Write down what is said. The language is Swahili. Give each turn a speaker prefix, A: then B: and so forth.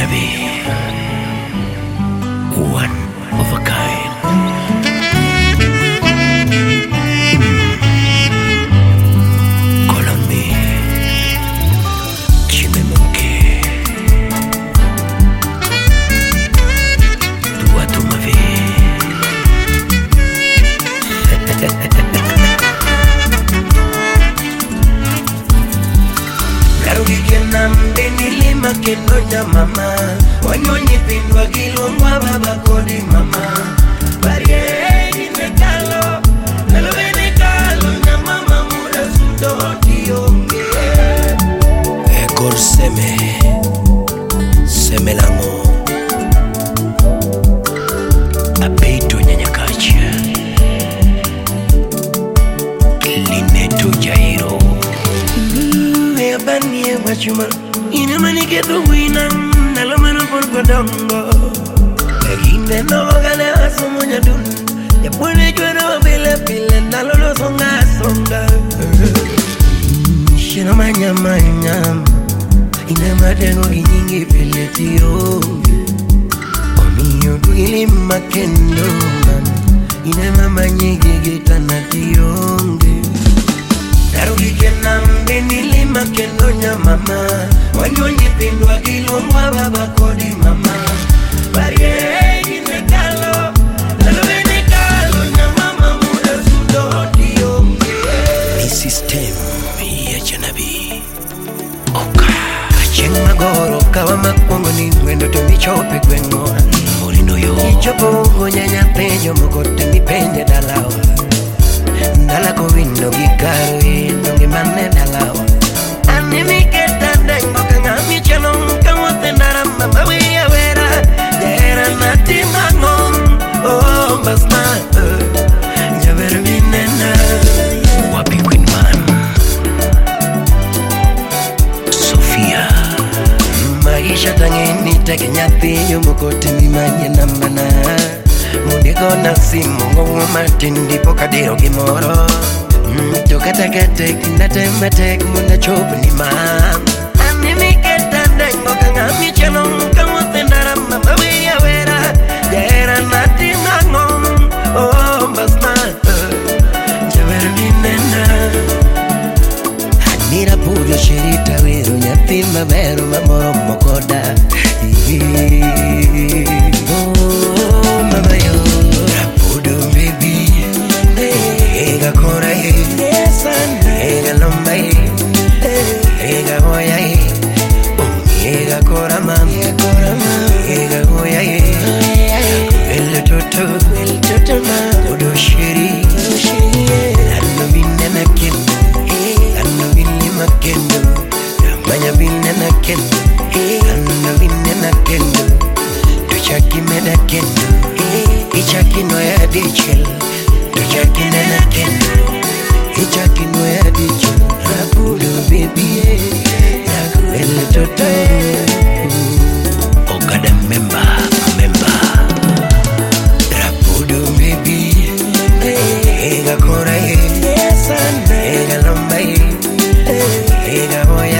A: Janabi, one of a kind. Call on me, Chimemuke. Toi, tu ma vie. Nilima kenonya mama wanyonyi pindwa kilongwa baba kodi mama barie inekalo nalo benekalo na mama muda sudo dionge ekor seme lango apeto nyanyakacha lineto jairo ebanie wachuma ina manike tu wina nalamano por kodongo eginde no gane asumo nyadun ya pone chwero bile nalolo songa shino manya ina matengo ginyingi pile tiro omiyo tuili makendo ina mama nyigi gitana tironge Darugi kenambe nilima kenonya mama wanyonyi pindwa kilongwa baba kodi mama barie inekalo nalo benekalo na mama muda sudo dionge ni system ya Janabi oka chenga goro kawa makongo ni wendo tumichope gwengo mulino yo ichopo nyanya penyo mokote mipende dalawa Ndala ko window gikaro ino ngimane dalawa Animiketa dengo kangami chalong kamote narama bawiya wera Jera nati mangong oh basma Jaber minena Wapi Queen Man Sofia Maisha tangeni take nyati Yumukote mimanye namana Mudiko na simu Ngogo matindi poka deo gimoro Tokatakate kinatemate Muna chopu ni maam Animiketa dengo kangami chalong kamote narama bawiya wera Jaera nati mangong oh basma Jaber minena Hanira puro shirita wero Nyatima vero mamoro mokoda Oh mama yo Rapudo baby Ega kora Ega lomba Ega hoya Ega kora mam Ega hoya El toto mam Odo shiri Ano binena kendo Ano binima kendo Manya binena kendo Ano binena kendo Tuchaki meda kendo Ichaki no ya dichel Tuchaki nena kendo Ichaki no ya dichel Rapudo baby El toto Okada member Rapudo baby Ega kora Ega lomba Ega hoya